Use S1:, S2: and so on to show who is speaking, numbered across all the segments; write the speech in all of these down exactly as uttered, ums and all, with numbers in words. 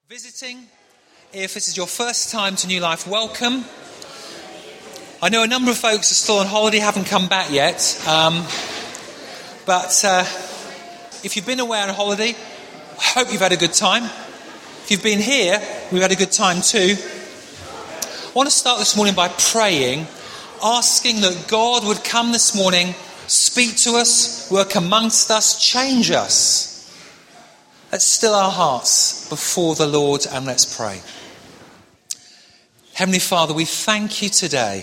S1: Visiting, if this is your first time to New Life, welcome. I know a number of folks are still on holiday, haven't come back yet, um, but uh, if you've been away on holiday, I hope you've had a good time. If you've been here, we've had a good time too. I want to start this morning by praying, asking that God would come this morning, speak to us, work amongst us, change us. Let's still our hearts before the Lord and let's pray. Heavenly Father, we thank you today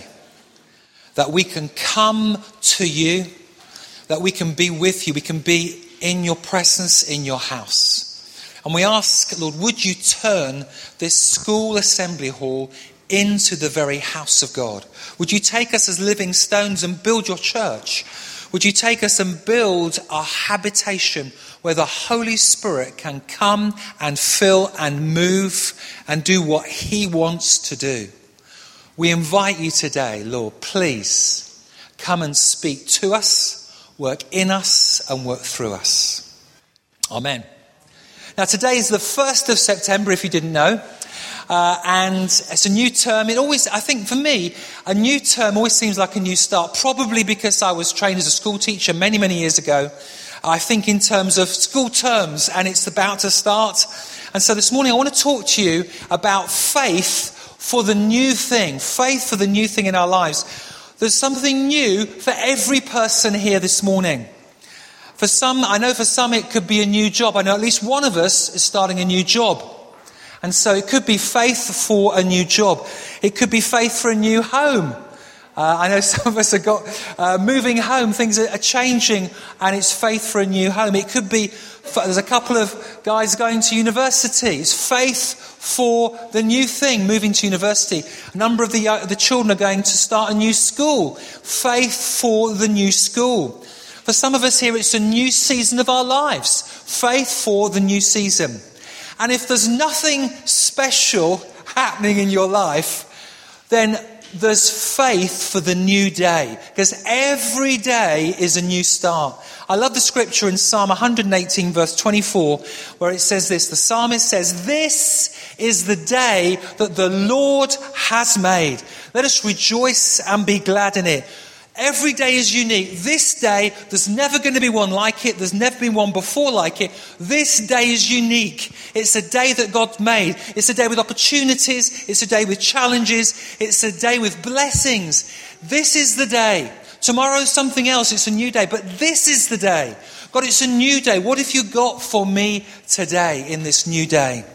S1: that we can come to you, that we can be with you, we can be in your presence, in your house. And we ask, Lord, would you turn this school assembly hall into the very house of God? Would you take us as living stones and build your church? Would you take us and build our habitation where the Holy Spirit can come and fill and move and do what he wants to do? We invite you today, Lord, please come and speak to us, work in us and work through us. Amen. Now today is the first of September, if you didn't know. Uh, and it's a new term. It always, I think for me, a new term always seems like a new start, probably because I was trained as a school teacher many, many years ago. I think in terms of school terms, and it's about to start. And so this morning I want to talk to you about faith for the new thing, faith for the new thing in our lives. There's something new for every person here this morning. For some, I know for some it could be a new job. I know at least one of us is starting a new job. And so it could be faith for a new job. It could be faith for a new home. Uh, I know some of us have got uh, moving home, things are, are changing, and it's faith for a new home. It could be, there's a couple of guys going to university. It's faith for the new thing, moving to university. A number of the, uh, the children are going to start a new school. Faith for the new school. For some of us here, it's a new season of our lives. Faith for the new season. And if there's nothing special happening in your life, then there's faith for the new day. Because every day is a new start. I love the scripture in Psalm one eighteen verse twenty-four, where it says this. The psalmist says, "This is the day that the Lord has made. Let us rejoice and be glad in it." Every day is unique. This day, there's never going to be one like it. There's never been one before like it. This day is unique. It's a day that God made. It's a day with opportunities. It's a day with challenges. It's a day with blessings. This is the day. Tomorrow's something else. It's a new day. But this is the day. God, it's a new day. What have you got for me today in this new day?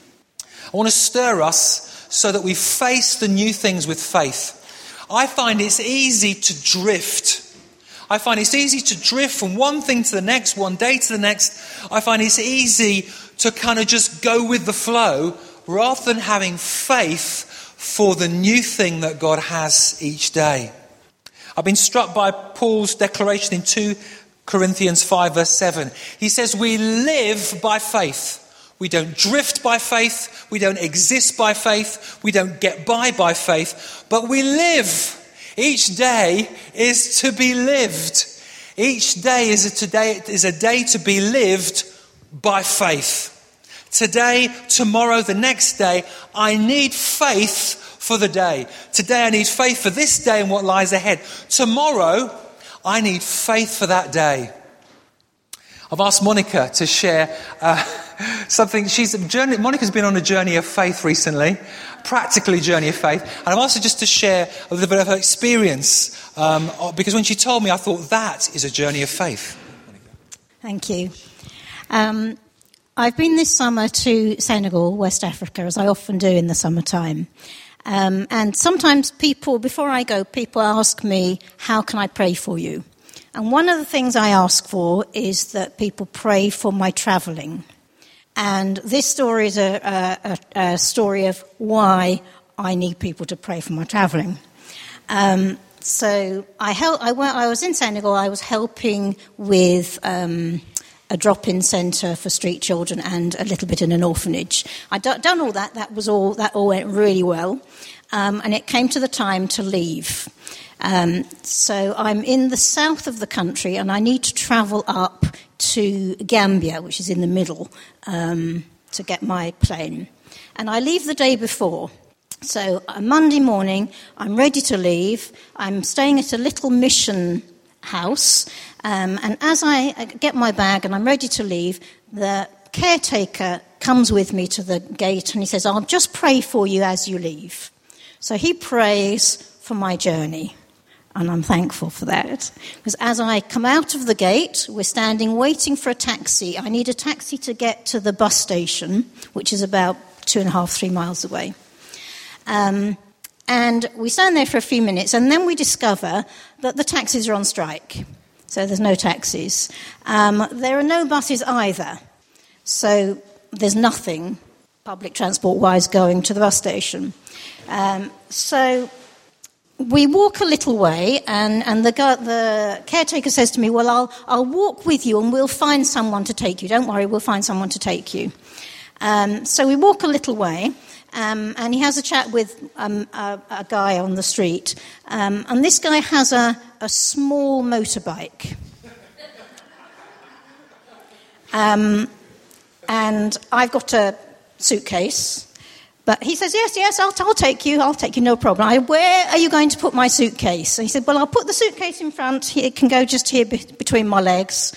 S1: I want to stir us so that we face the new things with faith. I find it's easy to drift. I find it's easy to drift from one thing to the next, one day to the next. I find it's easy to kind of just go with the flow rather than having faith for the new thing that God has each day. I've been struck by Paul's declaration in two Corinthians five verse seven. He says, we live by faith. We don't drift by faith. We don't exist by faith. We don't get by by faith. But we live. Each day is to be lived. Each day is a, today, is a day to be lived by faith. Today, tomorrow, the next day, I need faith for the day. Today I need faith for this day and what lies ahead. Tomorrow, I need faith for that day. I've asked Monica to share uh, something. She's a journey, Monica's been on a journey of faith recently, practically journey of faith. And I've asked her just to share a little bit of her experience um, because when she told me, I thought that is a journey of faith.
S2: Thank you. Um, I've been this summer to Senegal, West Africa, as I often do in the summertime. Um, and sometimes people, before I go, people ask me, how can I pray for you? And one of the things I ask for is that people pray for my travelling. And this story is a, a, a story of why I need people to pray for my travelling. Um, so I, help, I, went, I was in Senegal. I was helping with um, a drop-in centre for street children and a little bit in an orphanage. I'd d- done all that. That was all. That all went really well. Um, and it came to the time to leave. Um, so I'm in the south of the country and I need to travel up to Gambia, which is in the middle, um, to get my plane. And I leave the day before. So a Monday morning, I'm ready to leave. I'm staying at a little mission house. Um, and as I get my bag and I'm ready to leave, the caretaker comes with me to the gate and he says, I'll just pray for you as you leave. So he prays for my journey. And I'm thankful for that. Because as I come out of the gate, we're standing waiting for a taxi. I need a taxi to get to the bus station, which is about two and a half, three miles away. Um, and we stand there for a few minutes, and then we discover that the taxis are on strike. So there's no taxis. Um, there are no buses either. So there's nothing public transport-wise going to the bus station. Um, so we walk a little way, and, and the, the caretaker says to me, well, I'll, I'll walk with you and we'll find someone to take you. Don't worry, we'll find someone to take you. Um, so we walk a little way, um, and he has a chat with um, a, a guy on the street. Um, and this guy has a, a small motorbike. Um, and I've got a suitcase. But he says, yes, yes, I'll, I'll take you, I'll take you, no problem. I, where are you going to put my suitcase? And he said, well, I'll put the suitcase in front. It can go just here be- between my legs.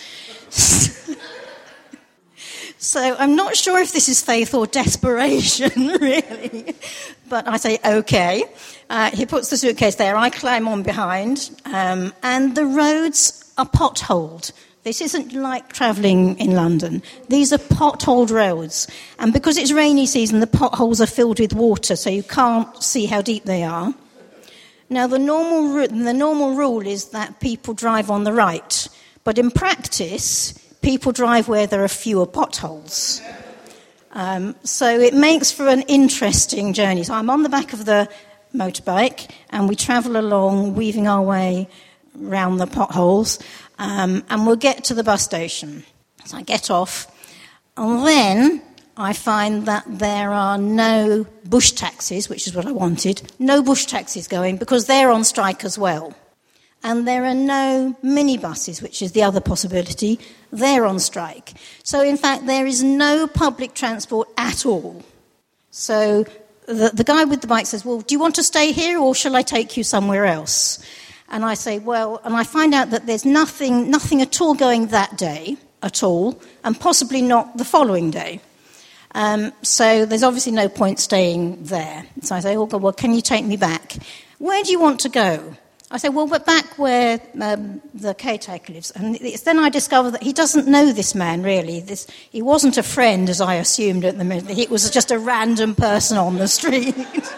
S2: So I'm not sure if this is faith or desperation, really. But I say, okay. Uh, he puts the suitcase there. I climb on behind. Um, and the roads are potholed. This isn't like travelling in London. These are potholed roads. And because it's rainy season, the potholes are filled with water, so you can't see how deep they are. Now, the normal, the normal rule is that people drive on the right. But in practice, people drive where there are fewer potholes. Um, so it makes for an interesting journey. So I'm on the back of the motorbike, and we travel along, weaving our way round the potholes. Um, and we'll get to the bus station. So I get off, and then I find that there are no bush taxis, which is what I wanted, no bush taxis going, because they're on strike as well. And there are no minibuses, which is the other possibility, they're on strike. So in fact, there is no public transport at all. So the, the guy with the bike says, well, do you want to stay here, or shall I take you somewhere else? And I say, well, and I find out that there's nothing nothing at all going that day at all, and possibly not the following day. Um, so there's obviously no point staying there. So I say, oh, God, well, can you take me back? Where do you want to go? I say, well, but back where um, the caretaker lives. And it's then I discover that he doesn't know this man, really. This, he wasn't a friend, as I assumed at the minute. It was just a random person on the street.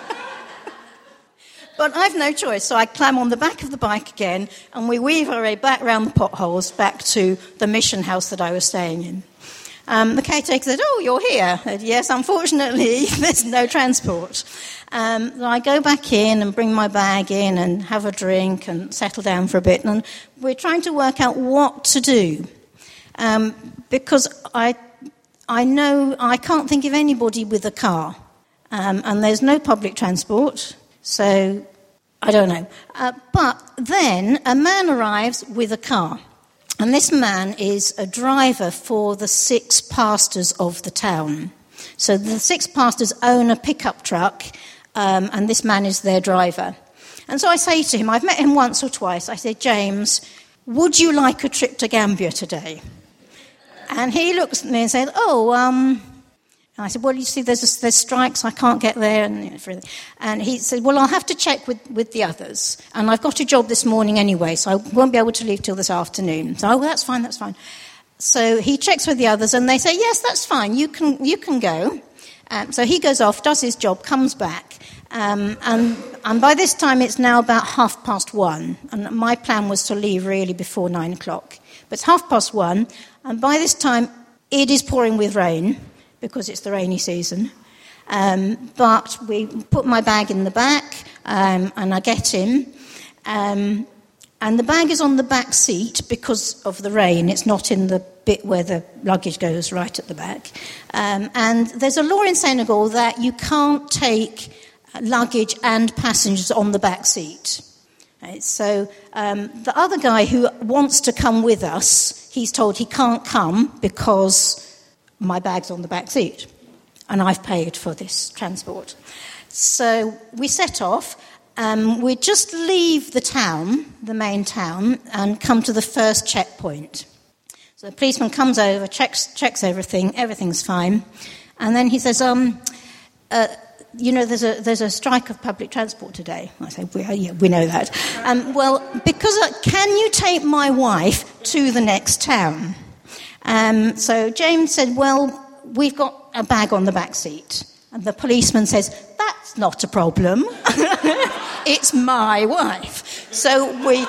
S2: But I've no choice, so I climb on the back of the bike again, and we weave our way back round the potholes back to the mission house that I was staying in. Um, the caretaker said, oh, you're here. I said, yes, unfortunately, there's no transport. Um, so I go back in and bring my bag in and have a drink and settle down for a bit. And we're trying to work out what to do. Um, because I, I know I can't think of anybody with a car. Um, and there's no public transport. So, I don't know. Uh, but then a man arrives with a car. And this man is a driver for the six pastors of the town. So the six pastors own a pickup truck, um, and this man is their driver. And so I say to him, I've met him once or twice, I say, James, would you like a trip to Gambia today? And he looks at me and says, oh, um... And I said, well, you see, there's, there's strikes, I can't get there. And, and he said, well, I'll have to check with, with the others. And I've got a job this morning anyway, so I won't be able to leave till this afternoon. So, oh, that's fine, that's fine. So he checks with the others, and they say, yes, that's fine, you can you can go. Um, so he goes off, does his job, comes back. Um, and, and by this time, it's now about half past one. And my plan was to leave really before nine o'clock. But it's half past one, and by this time, it is pouring with rain, because it's the rainy season. Um, but we put my bag in the back, um, and I get in. Um, and the bag is on the back seat because of the rain. It's not in the bit where the luggage goes right at the back. Um, and there's a law in Senegal that you can't take luggage and passengers on the back seat. Right? So um, the other guy who wants to come with us, he's told he can't come because my bag's on the back seat. and I've paid for this transport. So we set off. Um, we just leave the town, the main town, and come to the first checkpoint. So the policeman comes over, checks checks everything, everything's fine, and then he says, um, uh, you know, there's a there's a strike of public transport today. I say, well, yeah, we know that. Um, well, because uh, can you take my wife to the next town? Um, so James said, well, we've got a bag on the back seat. And the policeman says, that's not a problem. It's my wife. So we...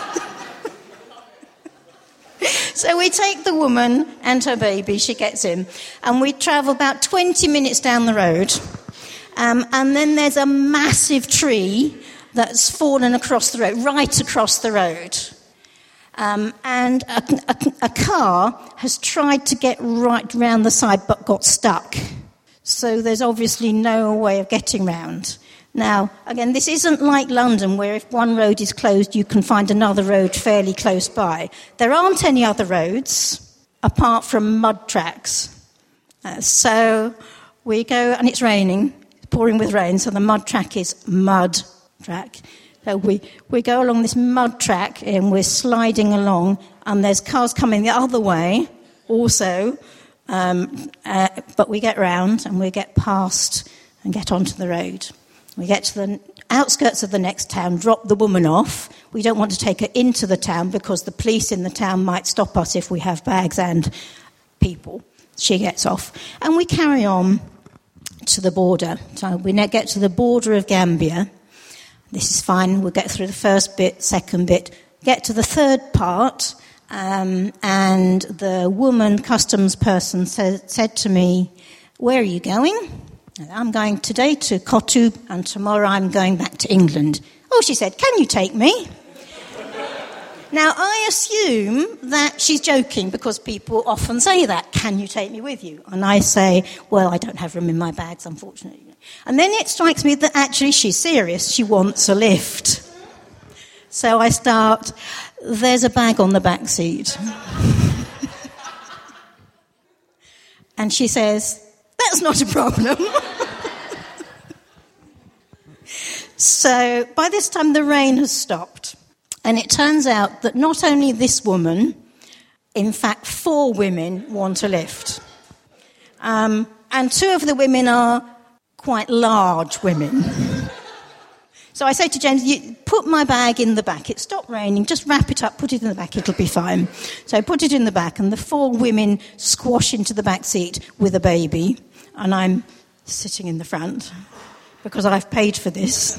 S2: So we take the woman and her baby, she gets in, and we travel about twenty minutes down the road. Um, and then there's a massive tree that's fallen across the road, right across the road. Um, and a, a, a car has tried to get right round the side but got stuck. So there's obviously no way of getting round. Now, again, this isn't like London, where if one road is closed, you can find another road fairly close by. There aren't any other roads apart from mud tracks. Uh, so we go, and it's raining, it's pouring with rain, so the mud track is mud track. So we, we go along this mud track, and we're sliding along, and there's cars coming the other way also, um, uh, but we get round, and we get past and get onto the road. We get to the outskirts of the next town, drop the woman off. We don't want to take her into the town because the police in the town might stop us if we have bags and people. She gets off. And we carry on to the border. So we get to the border of Gambia. This is fine. We'll get through the first bit, second bit. Get to the third part, um, and the woman, customs person, said, said to me, where are you going? I'm going today to Kotu, and tomorrow I'm going back to England. Oh, she said, can you take me? Now, I assume that she's joking because people often say that, can you take me with you? And I say, well, I don't have room in my bags, unfortunately. And then it strikes me that actually she's serious. She wants a lift. So I start, there's a bag on the back seat. And she says, that's not a problem. So by this time the rain has stopped. And it turns out that not only this woman, in fact four women want a lift. Um, and two of the women are quite large women. So I say to James, you put my bag in the back. It stopped raining. Just wrap it up, put it in the back. It'll be fine. So I put it in the back, and the four women squash into the back seat with a baby. And I'm sitting in the front because I've paid for this.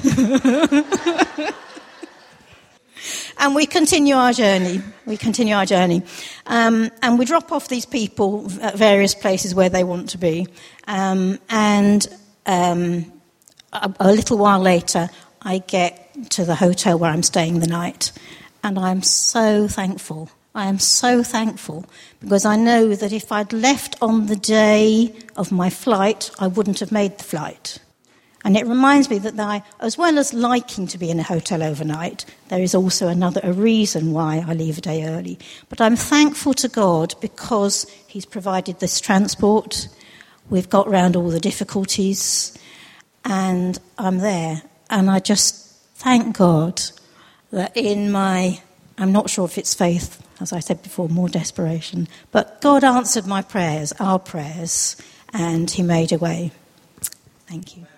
S2: And we continue our journey. We continue our journey. Um, and we drop off these people at various places where they want to be. Um, and um, a, a little while later, I get to the hotel where I'm staying the night. And I'm so thankful. I am so thankful because I know that if I'd left on the day of my flight, I wouldn't have made the flight. And it reminds me that I, as well as liking to be in a hotel overnight, there is also another a reason why I leave a day early. But I'm thankful to God because He's provided this transport. We've got round all the difficulties, and I'm there. And I just thank God that in my, I'm not sure if it's faith, as I said before, more desperation, but God answered my prayers, our prayers, and He made a way. Thank you.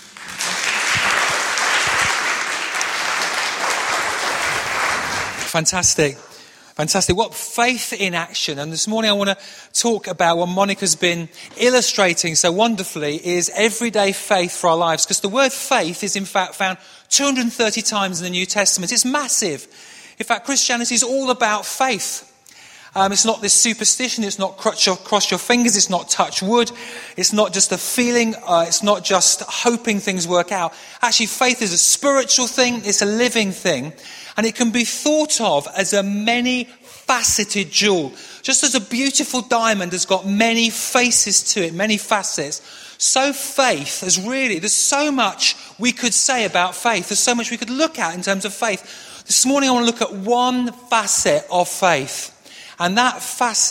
S1: Fantastic. Fantastic. What faith in action. And this morning I want to talk about what Monica's been illustrating so wonderfully is everyday faith for our lives. Because the word faith is in fact found two hundred thirty times in the New Testament. It's massive. In fact, Christianity is all about faith. Um, it's not this superstition. It's not cross your, cross your fingers. It's not touch wood. It's not just a feeling. Uh, it's not just hoping things work out. Actually, faith is a spiritual thing. It's a living thing. And it can be thought of as a many-faceted jewel. Just as a beautiful diamond has got many faces to it, many facets, so faith is really, there's so much we could say about faith. There's so much we could look at in terms of faith. This morning I want to look at one facet of faith. And that facet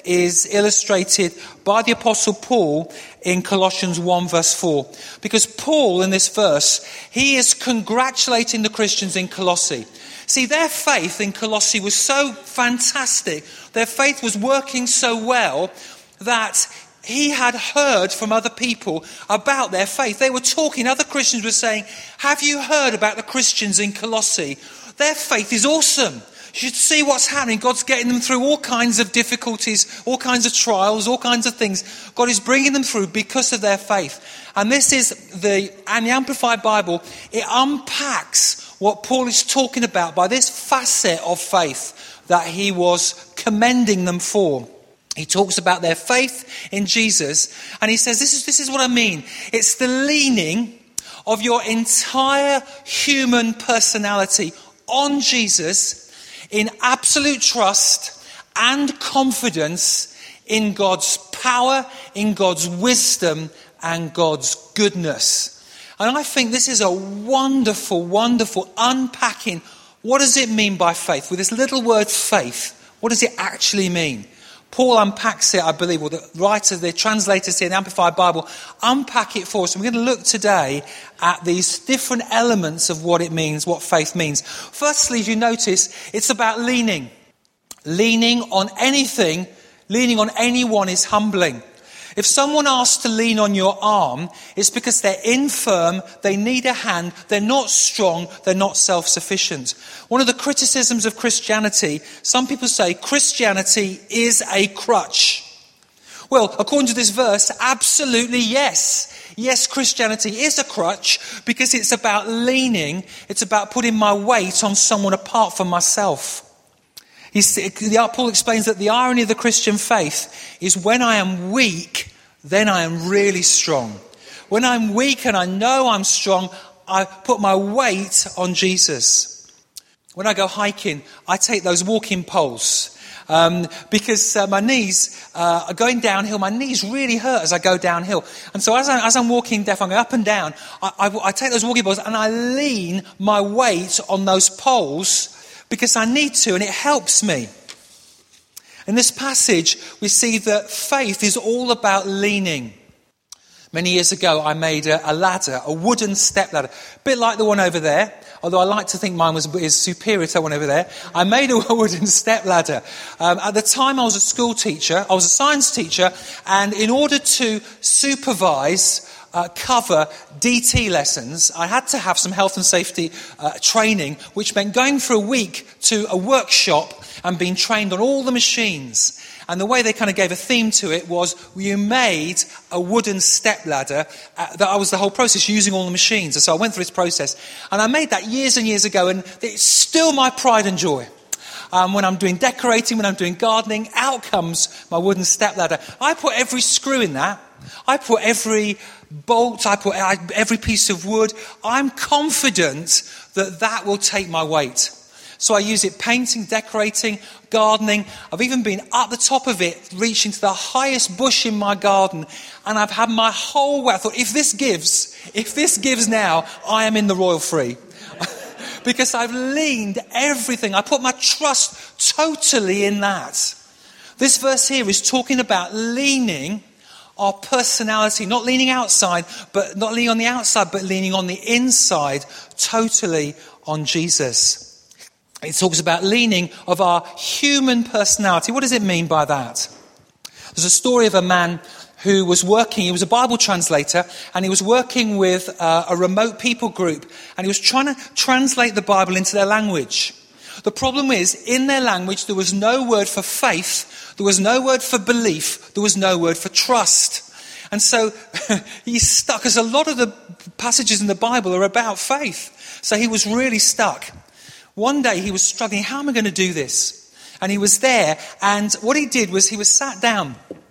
S1: is illustrated by the Apostle Paul in Colossians one verse four. Because Paul, in this verse, he is congratulating the Christians in Colossae. See, their faith in Colossae was so fantastic, their faith was working so well that he had heard from other people about their faith. They were talking, other Christians were saying, have you heard about the Christians in Colossae? Their faith is awesome. You should see what's happening. God's getting them through all kinds of difficulties, all kinds of trials, all kinds of things. God is bringing them through because of their faith. And this is the, and the Amplified Bible, it unpacks what Paul is talking about by this facet of faith that he was commending them for. He talks about their faith in Jesus, and he says, this is, this is what I mean. It's the leaning of your entire human personality on Jesus in absolute trust and confidence in God's power, in God's wisdom, and God's goodness. And I think this is a wonderful, wonderful unpacking. What does it mean by faith? With this little word faith, what does it actually mean? Paul unpacks it, I believe, or the writers, the translators here in the Amplified Bible, unpack it for us. And we're going to look today at these different elements of what it means, what faith means. Firstly, as you notice, it's about leaning. Leaning on anything, leaning on anyone is humbling. If someone asks to lean on your arm, it's because they're infirm, they need a hand, they're not strong, they're not self-sufficient. One of the criticisms of Christianity, some people say Christianity is a crutch. Well, according to this verse, absolutely yes. Yes, Christianity is a crutch because it's about leaning, it's about putting my weight on someone apart from myself. He's, Paul explains that the irony of the Christian faith is when I am weak, then I am really strong. When I'm weak and I know I'm strong, I put my weight on Jesus. When I go hiking, I take those walking poles um, because uh, my knees uh, are going downhill. My knees really hurt as I go downhill. And so as, I, as I'm walking deaf, I'm going up and down. I, I, I take those walking poles and I lean my weight on those poles because I need to, and it helps me. In this passage, we see that faith is all about leaning. Many years ago, I made a, a ladder, a wooden step ladder, a bit like the one over there, although I like to think mine was is superior to the one over there. I made a wooden step ladder. Um, at the time, I was a school teacher, I was a science teacher, and in order to supervise Uh, cover D T lessons, I had to have some health and safety uh, training, which meant going for a week to a workshop and being trained on all the machines. And the way they kind of gave a theme to it was you made a wooden step ladder. Uh, that I was the whole process using all the machines. And so I went through this process. And I made that years and years ago, and it's still my pride and joy. Um, when I'm doing decorating, when I'm doing gardening, out comes my wooden step ladder. I put every screw in that. I put every bolt, I put every piece of wood. I'm confident that that will take my weight. So I use it painting, decorating, gardening. I've even been up the top of it, reaching to the highest bush in my garden. And I've had my whole way. I thought, if this gives, if this gives now, I am in the royal free. Because I've leaned everything. I put my trust totally in that. This verse here is talking about leaning our personality, not leaning outside, but not leaning on the outside, but leaning on the inside, totally on Jesus. It talks about leaning of our human personality. What does it mean by that? There's a story of a man who was working, he was a Bible translator, and he was working with uh, a remote people group, and he was trying to translate the Bible into their language. The problem is, in their language, there was no word for faith, there was no word for belief, there was no word for trust. And so he's stuck, because a lot of the passages in the Bible are about faith. So he was really stuck. One day he was struggling, how am I going to do this? And he was there, and what he did was he was sat down.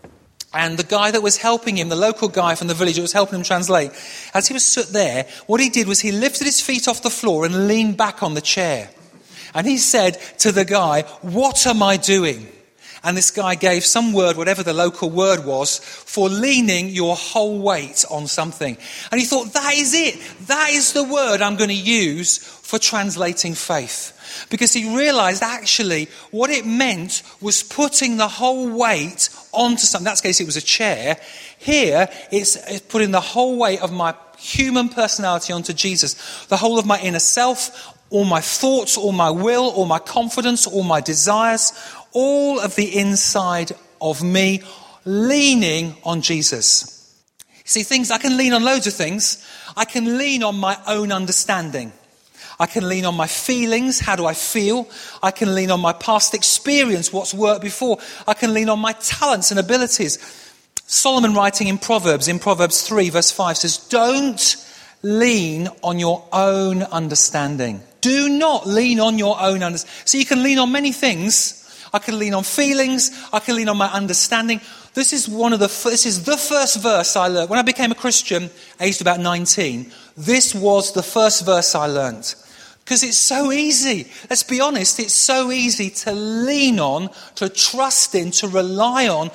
S1: And the guy that was helping him, the local guy from the village that was helping him translate, as he was stood there, what he did was he lifted his feet off the floor and leaned back on the chair. And he said to the guy, "What am I doing?" And this guy gave some word, whatever the local word was, for leaning your whole weight on something. And he thought, that is it. That is the word I'm going to use for translating faith. Because he realized actually what it meant was putting the whole weight onto something. In that case, it was a chair. Here, it's, it's putting the whole weight of my human personality onto Jesus. The whole of my inner self, all my thoughts, all my will, all my confidence, all my desires, all of the inside of me, leaning on Jesus. See, things, I can lean on loads of things. I can lean on my own understanding. I can lean on my feelings. How do I feel? I can lean on my past experience. What's worked before? I can lean on my talents and abilities. Solomon, writing in Proverbs, in Proverbs three verse five, says, don't lean on your own understanding. Do not lean on your own understanding. So you can lean on many things. I can lean on feelings. I can lean on my understanding. This is one of the, this is the first verse I learned. When I became a Christian, aged about nineteen, this was the first verse I learned. Because it's so easy. Let's be honest, it's so easy to lean on, to trust in, to rely on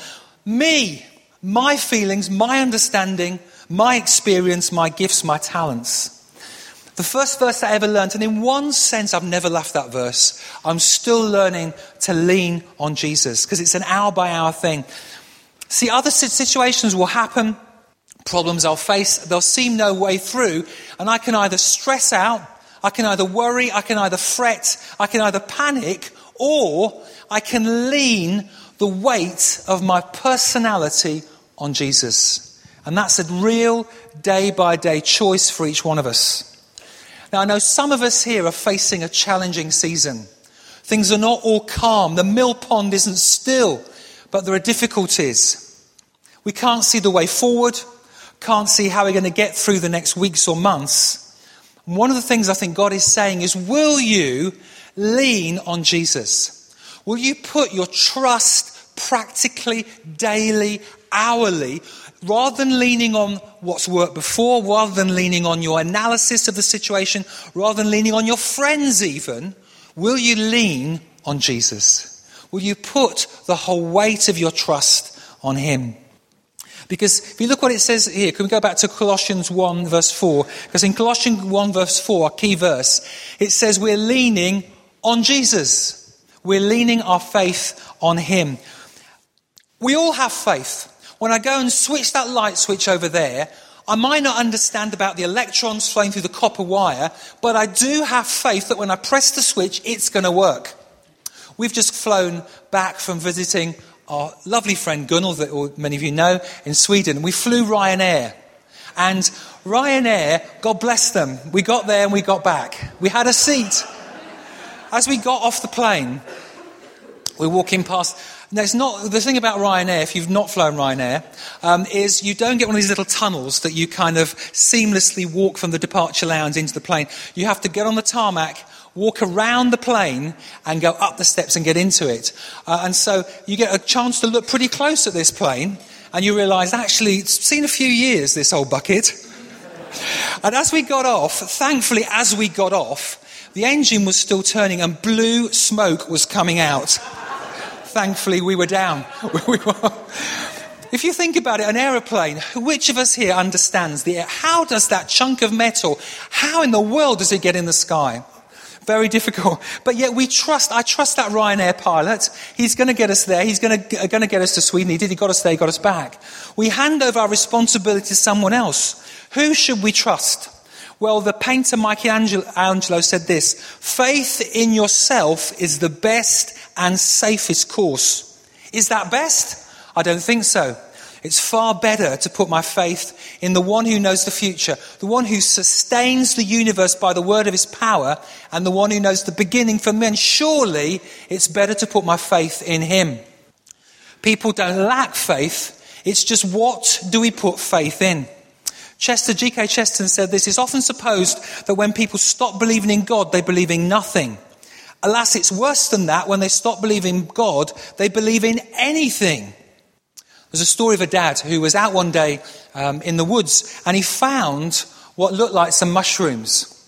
S1: me, my feelings, my understanding, my experience, my gifts, my talents. The first verse I ever learned, and in one sense I've never left that verse. I'm still learning to lean on Jesus because it's an hour by hour thing. See, other situations will happen, problems I'll face, there'll seem no way through, and I can either stress out, I can either worry, I can either fret, I can either panic, or I can lean the weight of my personality on Jesus. And that's a real day-by-day choice for each one of us. Now, I know some of us here are facing a challenging season. Things are not all calm. The mill pond isn't still, but there are difficulties. We can't see the way forward, can't see how we're going to get through the next weeks or months. And one of the things I think God is saying is, will you lean on Jesus? Will you put your trust practically, daily, hourly, rather than leaning on what's worked before, rather than leaning on your analysis of the situation, rather than leaning on your friends even, will you lean on Jesus? Will you put the whole weight of your trust on him? Because if you look what it says here, can we go back to Colossians one verse four? Because in Colossians one verse four, our key verse, it says we're leaning on Jesus. We're leaning our faith on him. We all have faith. When I go and switch that light switch over there, I might not understand about the electrons flowing through the copper wire, but I do have faith that when I press the switch, it's going to work. We've just flown back from visiting our lovely friend Gunnel, that many of you know, in Sweden. We flew Ryanair. And Ryanair, God bless them, we got there and we got back. We had a seat. As we got off the plane, we're walking past. Now, it's not, the thing about Ryanair, if you've not flown Ryanair, um, is you don't get one of these little tunnels that you kind of seamlessly walk from the departure lounge into the plane. You have to get on the tarmac, walk around the plane, and go up the steps and get into it. Uh, and so you get a chance to look pretty close at this plane, and you realise, actually, it's seen a few years, this old bucket. And as we got off, thankfully, as we got off, the engine was still turning and blue smoke was coming out. Thankfully, we were down. we were. If you think about it, an aeroplane, which of us here understands the air? How does that chunk of metal, how in the world does it get in the sky? Very difficult. But yet we trust, I trust that Ryanair pilot. He's going to get us there. He's going to, going to get us to Sweden. He did. He got us there. He got us back. We hand over our responsibility to someone else. Who should we trust? Well, the painter Michelangelo said this: faith in yourself is the best and safest course. Is that best? I don't think so. It's far better to put my faith in the one who knows the future, the one who sustains the universe by the word of his power, and the one who knows the beginning from the end. Surely it's better to put my faith in him. People don't lack faith. It's just, what do we put faith in? Chester, G K Chesterton said this: it's often supposed that when people stop believing in God, they believe in nothing. Alas, it's worse than that. When they stop believing in God, they believe in anything. There's a story of a dad who was out one day um, in the woods, and he found what looked like some mushrooms.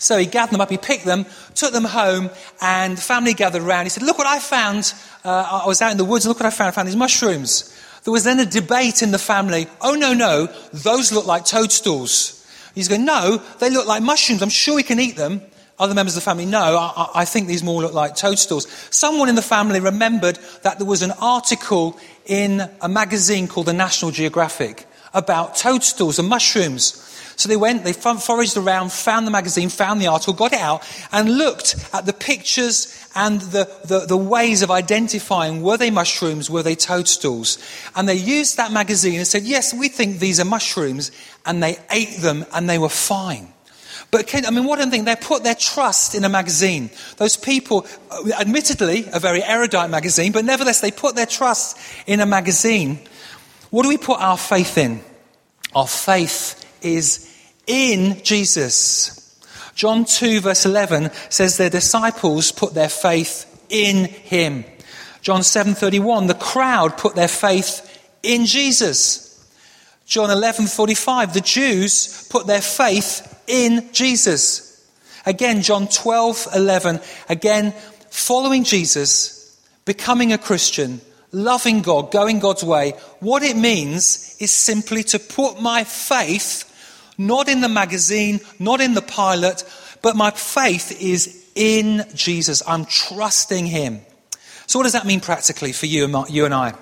S1: So he gathered them up, he picked them, took them home, and the family gathered around. He said, look what I found. Uh, I was out in the woods, and look what I found. I found these mushrooms. There was then a debate in the family. Oh, no, no, those look like toadstools. He's going, no, they look like mushrooms. I'm sure we can eat them. Other members of the family, no, I, I think these more look like toadstools. Someone in the family remembered that there was an article in a magazine called the National Geographic about toadstools and mushrooms. So they went, they foraged around, found the magazine, found the article, got it out, and looked at the pictures and the, the, the ways of identifying, were they mushrooms, were they toadstools? And they used that magazine and said, yes, we think these are mushrooms, and they ate them and they were fine. But, I mean, what a thing, they put their trust in a magazine. Those people, admittedly, a very erudite magazine, but nevertheless, they put their trust in a magazine. What do we put our faith in? Our faith is in Jesus. John two verse eleven says their disciples put their faith in him. John seven thirty-one, the crowd put their faith in Jesus. John eleven forty-five, the Jews put their faith in Jesus. Again, John twelve eleven, again, following Jesus, becoming a Christian, loving God, going God's way. What it means is simply to put my faith not in the magazine, not in the pilot, but my faith is in Jesus. I'm trusting him. So what does that mean practically for you and, you and I?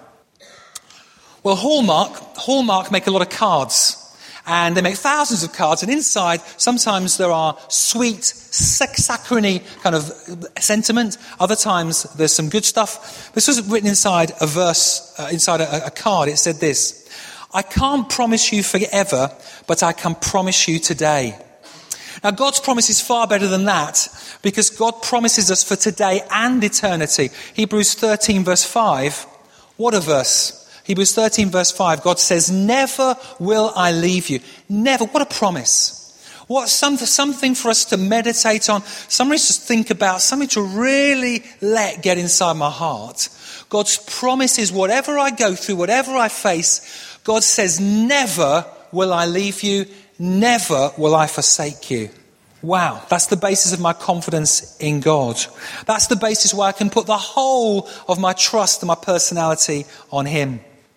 S1: Well, Hallmark, Hallmark make a lot of cards. And they make thousands of cards. And inside, sometimes there are sweet, saccharine kind of sentiment. Other times, there's some good stuff. This was written inside a verse, uh, inside a, a card. It said this: I can't promise you forever, but I can promise you today. Now, God's promise is far better than that, because God promises us for today and eternity. Hebrews thirteen verse five. What a verse. Hebrews thirteen verse five. God says, never will I leave you. Never. What a promise. What some, something for us to meditate on, something to think about, something to really let get inside my heart. God's promise is whatever I go through, whatever I face, God says, never will I leave you, never will I forsake you. Wow, that's the basis of my confidence in God. That's the basis where I can put the whole of my trust and my personality on him.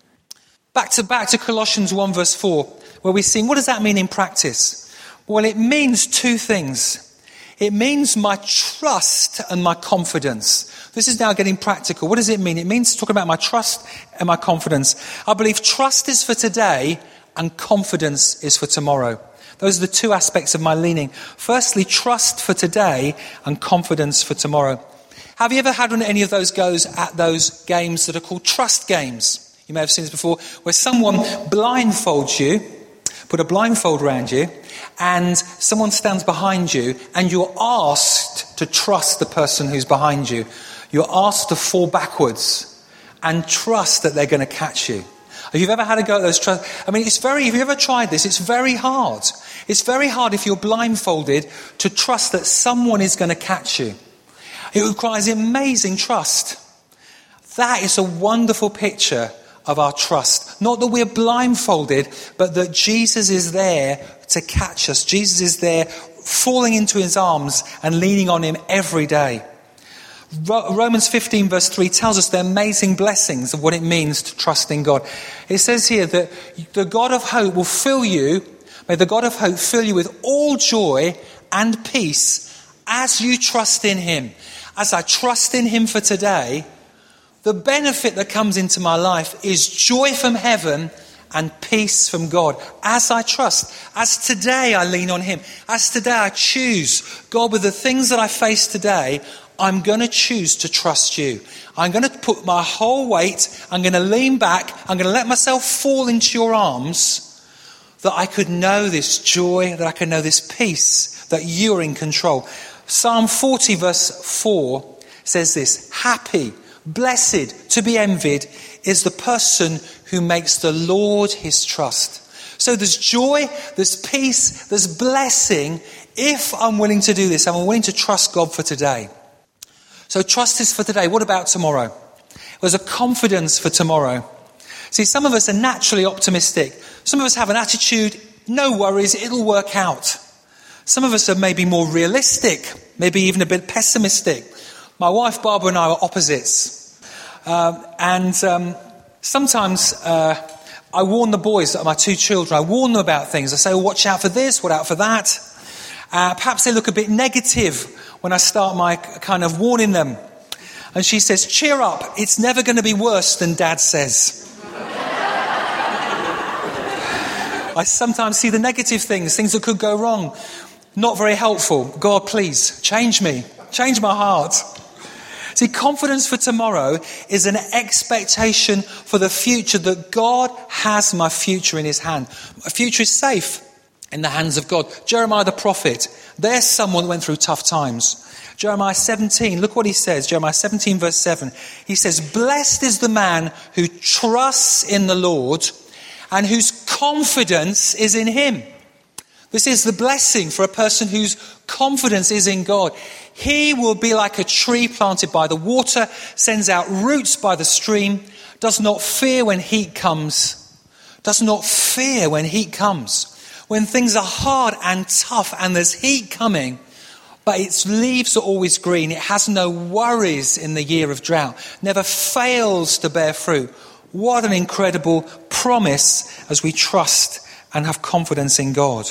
S1: Back to back to Colossians one verse four, where we see, what does that mean in practice? Well, it means two things. It means my trust and my confidence. This is now getting practical. What does it mean? It means talking about my trust and my confidence. I believe trust is for today and confidence is for tomorrow. Those are the two aspects of my leaning. Firstly, trust for today and confidence for tomorrow. Have you ever had one of any of those goes at those games that are called trust games? You may have seen this before, where someone blindfolds you, put a blindfold around you, and someone stands behind you, and you're asked to trust the person who's behind you. You're asked to fall backwards and trust that they're going to catch you. If you've ever had a go at those trust, I mean, it's very, if you've ever tried this, it's very hard. It's very hard if you're blindfolded to trust that someone is going to catch you. It requires amazing trust. That is a wonderful picture of our trust. Not that we're blindfolded, but that Jesus is there to catch us. Jesus is there falling into his arms and leaning on him every day. Romans fifteen verse three tells us the amazing blessings of what it means to trust in God. It says here that the God of hope will fill you, may the God of hope fill you with all joy and peace as you trust in him. As I trust in him for today, the benefit that comes into my life is joy from heaven and peace from God. As I trust, as today I lean on him, as today I choose, God, with the things that I face today, I'm going to choose to trust you. I'm going to put my whole weight, I'm going to lean back, I'm going to let myself fall into your arms, that I could know this joy, that I could know this peace, that you are in control. Psalm forty verse four says this: happy, blessed, to be envied is the person who makes the Lord his trust. So there's joy, there's peace, there's blessing if I'm willing to do this. I'm willing to trust God for today. So trust is for today. What about tomorrow? There's a confidence for tomorrow. See, some of us are naturally optimistic. Some of us have an attitude, no worries, it'll work out. Some of us are maybe more realistic, maybe even a bit pessimistic. My wife Barbara and I are opposites. Um, and um, sometimes uh, I warn the boys, my two children, I warn them about things. I say, oh, watch out for this, watch out for that. Uh, perhaps they look a bit negative when I start my kind of warning them. And she says, cheer up, it's never going to be worse than Dad says. I sometimes see the negative things, things that could go wrong. Not very helpful. God, please, change me. Change my heart. See, confidence for tomorrow is an expectation for the future, that God has my future in his hand. My future is safe in the hands of God. Jeremiah the prophet, there's someone that went through tough times. Jeremiah seventeen, look what he says. Jeremiah seventeen verse seven. He says, blessed is the man who trusts in the Lord and whose confidence is in him. This is the blessing for a person whose confidence is in God. He will be like a tree planted by the water, sends out roots by the stream, does not fear when heat comes. Does not fear when heat comes. When things are hard and tough and there's heat coming, but its leaves are always green. It has no worries in the year of drought. Never fails to bear fruit. What an incredible promise as we trust and have confidence in God.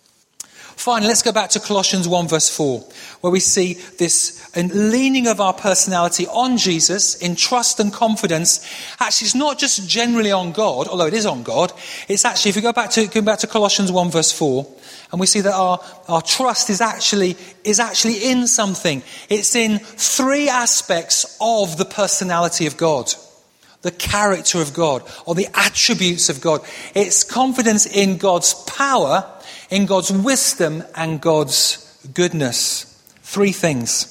S1: Finally, let's go back to Colossians one verse four, where we see this leaning of our personality on Jesus in trust and confidence. Actually, it's not just generally on God, although it is on God. It's actually, if you go back to go back to Colossians one verse four, and we see that our, our trust is actually is actually in something. It's in three aspects of the personality of God. The character of God, or the attributes of God. It's confidence in God's power, in God's wisdom, and God's goodness. Three things.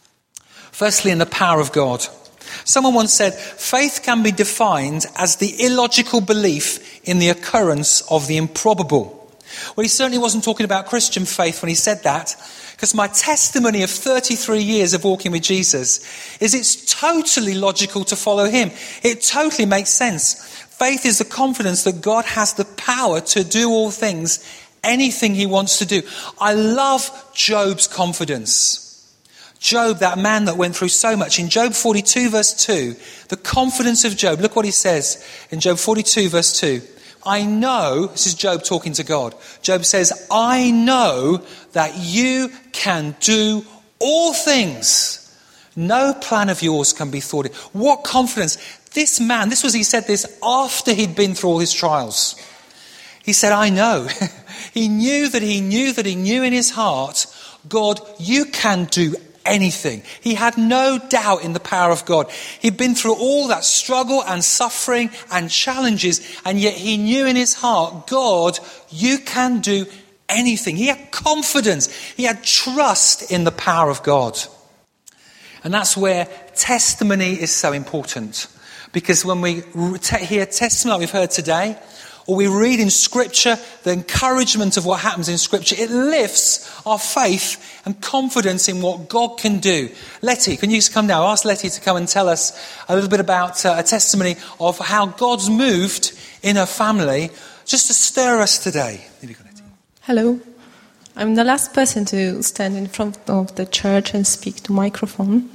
S1: Firstly, in the power of God. Someone once said, faith can be defined as the illogical belief in the occurrence of the improbable. Well, he certainly wasn't talking about Christian faith when he said that, because my testimony of thirty-three years of walking with Jesus is it's totally logical to follow him. It totally makes sense. Faith is the confidence that God has the power to do all things, anything he wants to do. I love Job's confidence. Job, that man that went through so much. In Job forty-two verse two, the confidence of Job, look what he says in Job forty-two verse two. I know, this is Job talking to God. Job says, I know that you can do all things. No plan of yours can be thwarted. What confidence. This man, this was, he said this after he'd been through all his trials. He said, I know. He knew that he knew that he knew in his heart, God, you can do anything. He had no doubt in the power of God. He'd been through all that struggle and suffering and challenges, and yet he knew in his heart, God, you can do anything. He had confidence. He had trust in the power of God. And that's where testimony is so important. Because when we hear testimony like we've heard today, or we read in Scripture the encouragement of what happens in Scripture, it lifts our faith and confidence in what God can do. Letty, can you come now? Ask Letty to come and tell us a little bit about uh, a testimony of how God's moved in her family, just to stir us today. Here we go, Letty.
S3: Hello. I'm the last person to stand in front of the church and speak to microphone.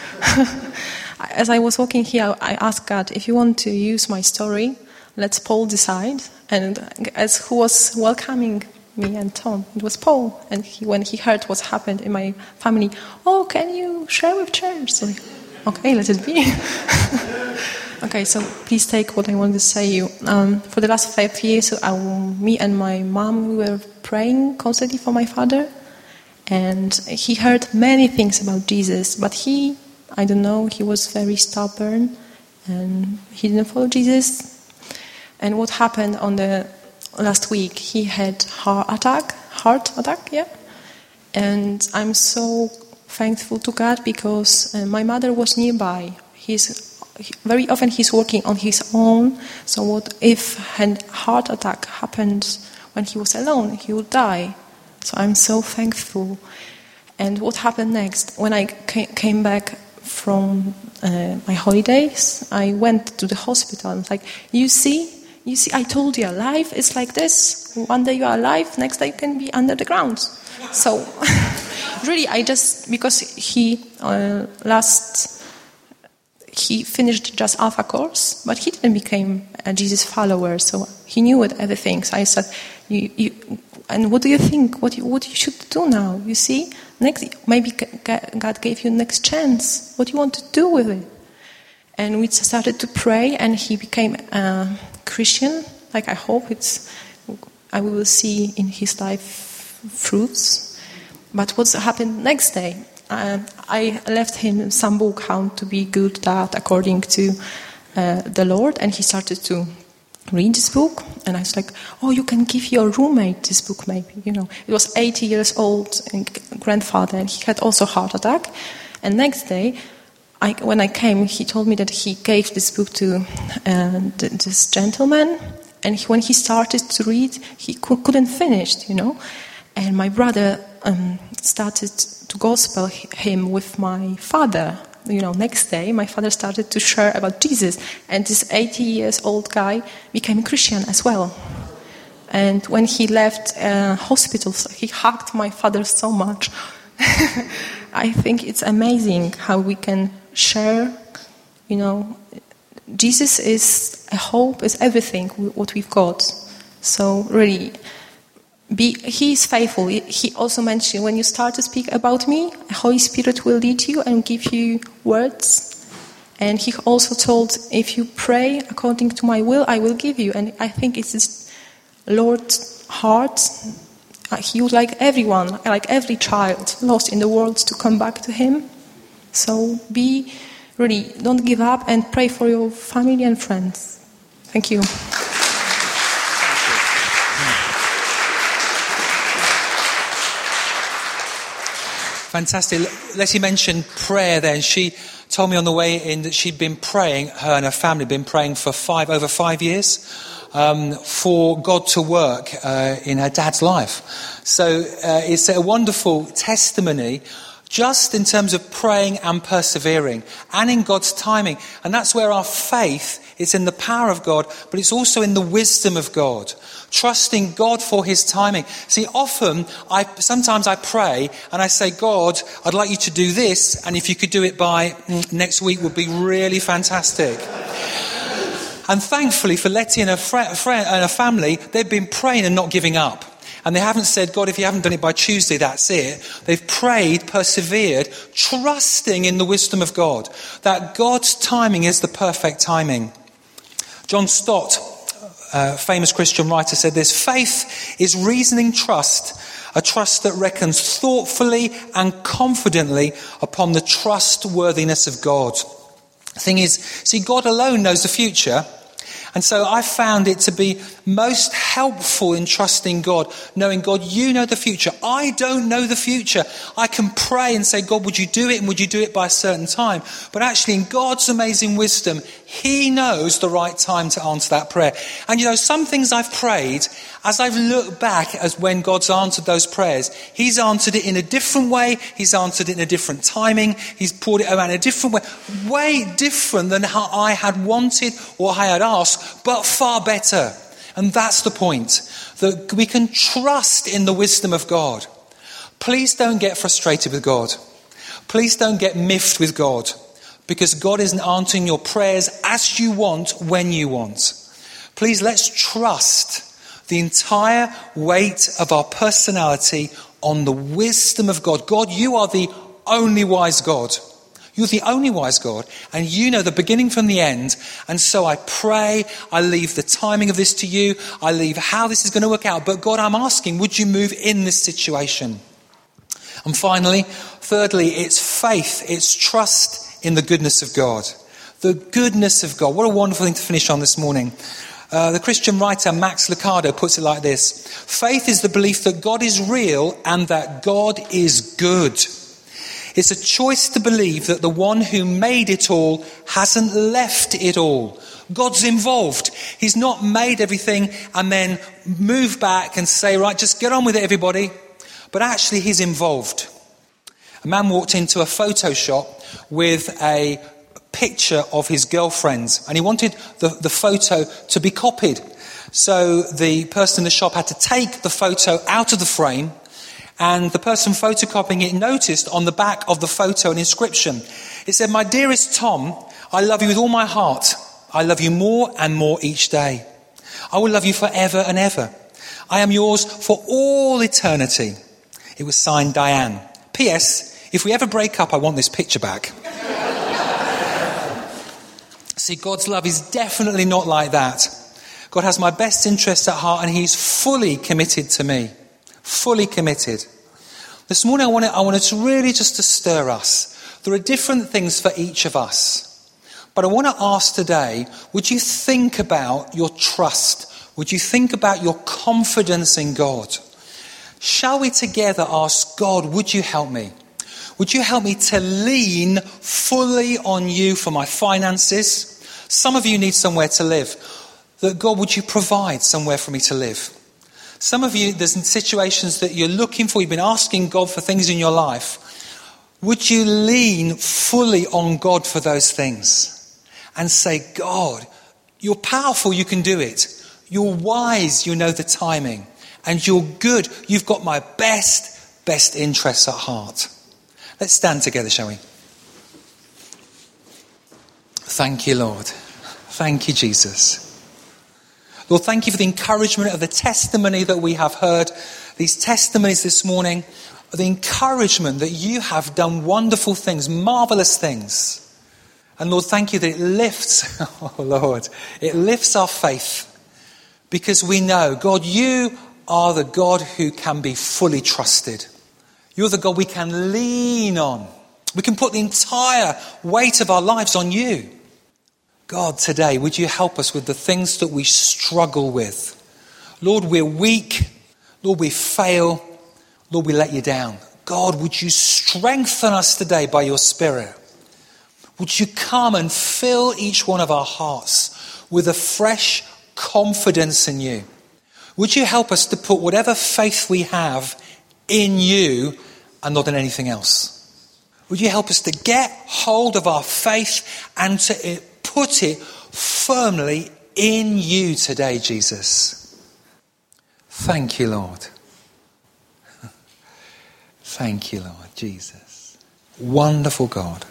S3: As I was walking here, I asked God, if you want to use my story, let's Paul decide. And as who was welcoming me and Tom, it was Paul. And he, when he heard what happened in my family, oh, can you share with church? So, okay, let it be. Okay, so please take what I want to say you. Um, for the last five years, I, me and my mom, we were praying constantly for my father. And he heard many things about Jesus, but he, I don't know, he was very stubborn. And he didn't follow Jesus. And what happened on the last week, he had heart attack, heart attack, yeah. And I'm so thankful to God because uh, my mother was nearby. He's he, very often he's working on his own. So what if a heart attack happened when he was alone? He would die. So I'm so thankful. And what happened next? When I came back from uh, my holidays, I went to the hospital. And like, you see. you see, I told you, life is like this. One day you are alive, next day you can be under the ground. So, really, I just, because he uh, last, he finished just Alpha course, but he didn't become a Jesus follower, so he knew it, everything. So I said, you, you, and what do you think? What you, what you should do now? You see, next, maybe God gave you next chance. What do you want to do with it? And we started to pray, and he became a Christian. Like I hope it's, I will see in his life fruits. But what's happened next day? Uh, I left him some book, How to Be Good Dad According to uh, the Lord, and he started to read this book. And I was like, oh, you can give your roommate this book, maybe. You know, it was eighty years old and grandfather, and he had also heart attack. And next day, I, when I came, he told me that he gave this book to uh, this gentleman, and he, when he started to read, he co- couldn't finish, you know. And my brother um, started to gospel him with my father. You know, next day, my father started to share about Jesus, and this eighty years old guy became a Christian as well. And when he left uh, hospital, he hugged my father so much. I think it's amazing how we can share, you know, Jesus is a hope, is everything, what we've got. So really, be, he is faithful. He also mentioned, when you start to speak about me, the Holy Spirit will lead you and give you words. And he also told, if you pray according to my will, I will give you. And I think it's his Lord's heart. He would like everyone, like every child lost in the world, to come back to him. So be, really, don't give up, and pray for your family and friends. Thank you.
S1: Fantastic. Letty mentioned prayer then. She told me on the way in that she'd been praying, her and her family had been praying for five, over five years. Um, for God to work uh, in her dad's life. So uh, it's a wonderful testimony just in terms of praying and persevering and in God's timing. And that's where our faith is in the power of God, but it's also in the wisdom of God. Trusting God for his timing. See, often, I sometimes I pray and I say, God, I'd like you to do this, and if you could do it by mm, next week would be really fantastic. And thankfully for Letty and her, fr- friend, and her family, they've been praying and not giving up. And they haven't said, God, if you haven't done it by Tuesday, that's it. They've prayed, persevered, trusting in the wisdom of God. That God's timing is the perfect timing. John Stott, a famous Christian writer, said this: faith is reasoning trust, a trust that reckons thoughtfully and confidently upon the trustworthiness of God. The thing is, see, God alone knows the future. And so I found it to be most helpful in trusting God, knowing, God, you know the future. I don't know the future. I can pray and say, God, would you do it? And would you do it by a certain time? But actually, in God's amazing wisdom, he knows the right time to answer that prayer. And you know, some things I've prayed, as I've looked back as when God's answered those prayers, he's answered it in a different way. He's answered it in a different timing. He's poured it around in a different way. Way different than how I had wanted or I had asked, but far better. And that's the point, that we can trust in the wisdom of God. Please don't get frustrated with God. Please don't get miffed with God, because God isn't answering your prayers as you want, when you want. Please, let's trust the entire weight of our personality on the wisdom of God. God, you are the only wise God. You're the only wise God, and you know the beginning from the end. And so I pray, I leave the timing of this to you. I leave how this is going to work out. But God, I'm asking, would you move in this situation? And finally, thirdly, it's faith. It's trust in the goodness of God. The goodness of God. What a wonderful thing to finish on this morning. Uh, the Christian writer Max Lucado puts it like this: faith is the belief that God is real and that God is good. It's a choice to believe that the one who made it all hasn't left it all. God's involved. He's not made everything and then move back and say, right, just get on with it, everybody. But actually, he's involved. A man walked into a photo shop with a picture of his girlfriend, and he wanted the, the photo to be copied. So the person in the shop had to take the photo out of the frame, and the person photocopying it noticed on the back of the photo an inscription. It said, "My dearest Tom, I love you with all my heart. I love you more and more each day. I will love you forever and ever. I am yours for all eternity." It was signed Diane. P S. If we ever break up, I want this picture back. See, God's love is definitely not like that. God has my best interests at heart, and he's fully committed to me. Fully committed. This morning I wanted, I wanted to really just to stir us. There are different things for each of us. But I want to ask today, would you think about your trust? Would you think about your confidence in God? Shall we together ask God, would you help me? Would you help me to lean fully on you for my finances? Some of you need somewhere to live. That God, would you provide somewhere for me to live? Some of you, there's situations that you're looking for. You've been asking God for things in your life. Would you lean fully on God for those things? And say, God, you're powerful, you can do it. You're wise, you know the timing. And you're good, you've got my best, best interests at heart. Let's stand together, shall we? Thank you, Lord. Thank you, Jesus. Lord, thank you for the encouragement of the testimony that we have heard. These testimonies this morning, the encouragement that you have done wonderful things, marvelous things. And Lord, thank you that it lifts, oh Lord, it lifts our faith. Because we know, God, you are the God who can be fully trusted. You're the God we can lean on. We can put the entire weight of our lives on you. God, today, would you help us with the things that we struggle with? Lord, we're weak. Lord, we fail. Lord, we let you down. God, would you strengthen us today by your Spirit? Would you come and fill each one of our hearts with a fresh confidence in you? Would you help us to put whatever faith we have in you and not in anything else? Would you help us to get hold of our faith and to put it firmly in you today, Jesus? Thank you, Lord. Thank you, Lord, Jesus. Wonderful God.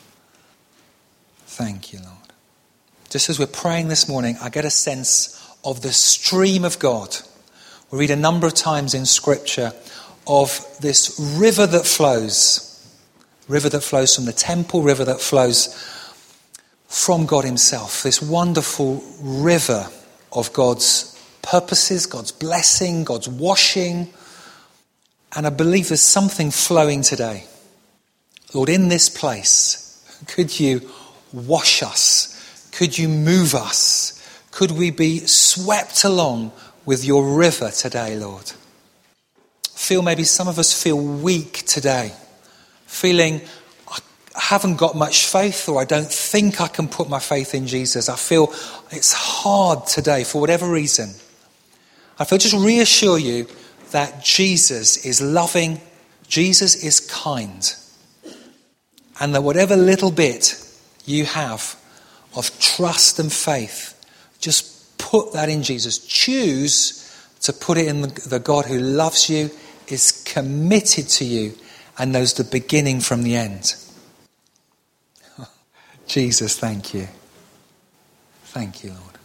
S1: Thank you, Lord. Just as we're praying this morning, I get a sense of the stream of God. We read a number of times in Scripture of this river that flows. River that flows from the temple, river that flows from God himself. This wonderful river of God's purposes, God's blessing, God's washing. And I believe there's something flowing today. Lord, in this place, could you wash us? Could you move us? Could we be swept along with your river today, Lord? Feel maybe some of us feel weak today. Feeling I haven't got much faith, or I don't think I can put my faith in Jesus. I feel it's hard today for whatever reason. I feel just reassure you that Jesus is loving, Jesus is kind, and that whatever little bit you have of trust and faith, just put that in Jesus. Choose to put it in the, the God who loves you, is committed to you, and knows the beginning from the end. Jesus, thank you. Thank you, Lord.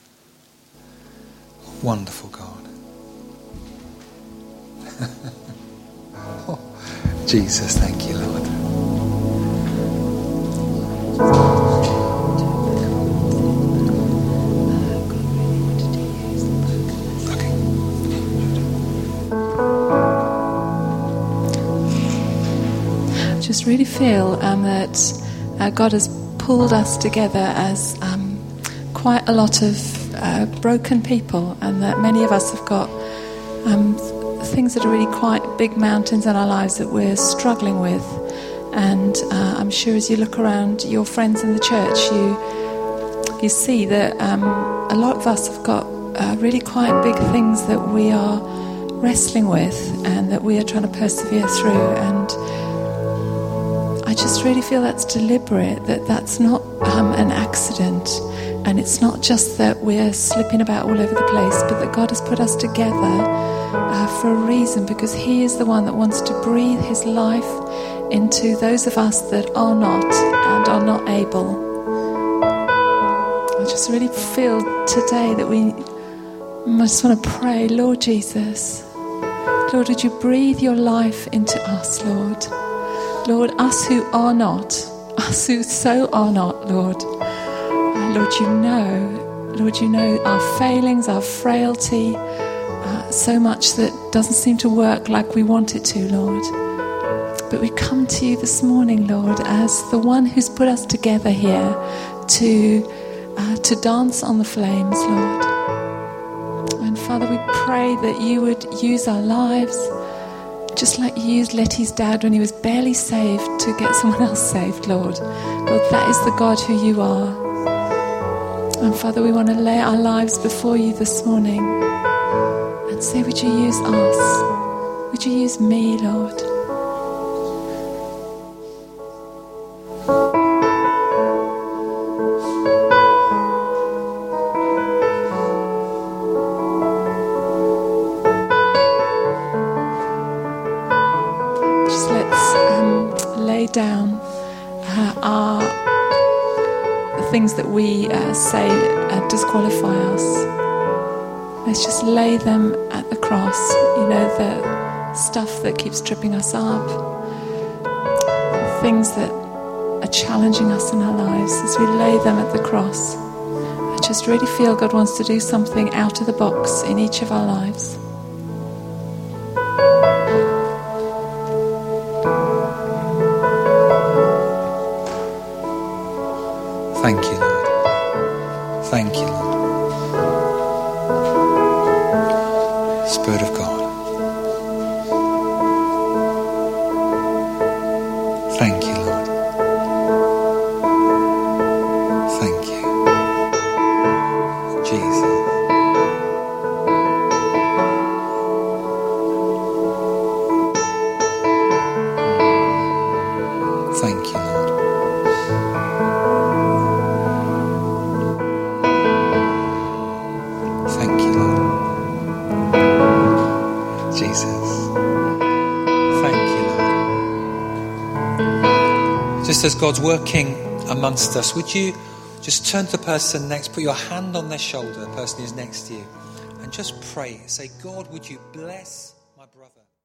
S1: Wonderful God. Oh, Jesus, thank you, Lord.
S3: Just really feel um, that uh, God has pulled us together as um, quite a lot of uh, broken people, and that many of us have got um, things that are really quite big mountains in our lives that we're struggling with. And uh, I'm sure as you look around your friends in the church, you you see that um, a lot of us have got uh, really quite big things that we are wrestling with and that we are trying to persevere through. And I just really feel that's deliberate, that that's not
S4: become an accident. And it's not just that we're slipping about all over the place, but that God has put us together uh, for a reason, because he is the one that wants to breathe his life into those of us that are not and are not able. I just really feel today that we I just want to pray, Lord Jesus, Lord, would you breathe your life into us, Lord? Lord, us who are not, us who so are not, Lord. Lord, you know, Lord, you know our failings, our frailty, uh, so much that doesn't seem to work like we want it to, Lord. But we come to you this morning, Lord, as the one who's put us together here to uh, to dance on the flames, Lord. And Father, we pray that you would use our lives just like you used Letty's dad when he was barely saved to get someone else saved, Lord. Lord, that is the God who you are. And Father, we want to lay our lives before you this morning and say, would you use us? Would you use me, Lord? Just let's um, lay down uh, our the things that we uh, say uh, disqualify us. Let's just lay them at the cross. You know, the stuff that keeps tripping us up, the things that are challenging us in our lives, as we lay them at the cross. I just really feel God wants to do something out of the box in each of our lives.
S1: Thank you, Lord. Thank you, Lord. Spirit of God. Thank you, Lord. Thank you. Jesus. Thank you, Lord. Thank you, Lord. Jesus. Thank you, Lord. Just as God's working amongst us, would you just turn to the person next, put your hand on their shoulder, the person who's next to you, and just pray. Say, God, would you bless my brother?